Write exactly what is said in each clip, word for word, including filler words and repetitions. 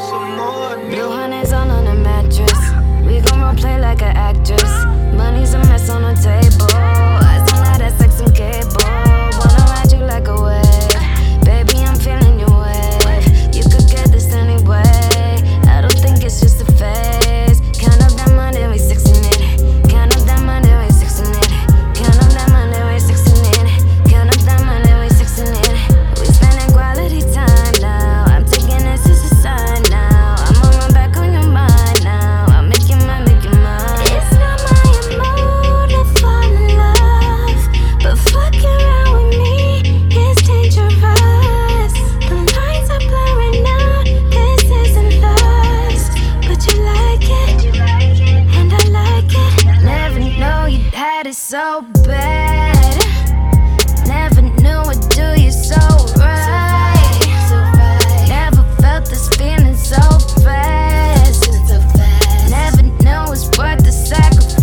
Blue honey's all on the mattress. We gon' role play like an actress. Money's a mess on the table. Eyes on that sex and cable. Wanna ride you like a wave. Baby, I'm feeling your wave. You could get this anyway. I don't think it's just a phase. Count up that money, we sexing it. Count up that money, we sexing it. Count up that money, we sexing it. Count up that money, we sexing it. We spending quality time now. I'm taking this as a sign now. I'ma run back on your mind now. I'll make you mine, make you mine. It's not my mode to fall in love, but fucking around with me is dangerous. The lines are blurring out. This isn't lust, but you like it, and I like it. Never know you had it so bad. Never knew I'd do you so right. Never felt this feeling so fast. Never knew it's worth the sacrifice.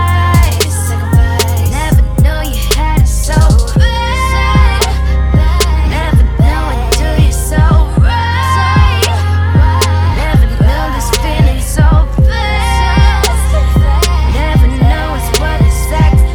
Never knew you had it so bad. Never knew I'd do you so right. Never knew this feeling so fast. Never knew it's worth the sacrifice.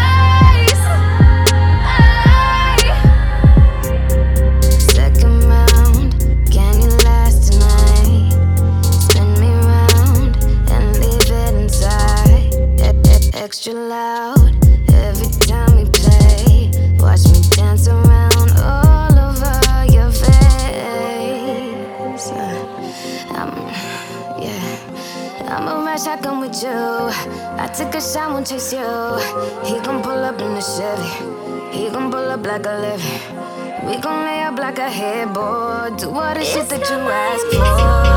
Second round, can you last tonight? Spin me round and leave it inside. E- e- Extra loud every time we play. Watch me dance around all over your face. Uh, I'm, yeah, I'ma ride shotgun with you. I take a shot, won't chase you. He gon' pull up in the Chevy. He gon' pull up like a levy. We gon' lay up like a headboard. Do all the shit that you ask for.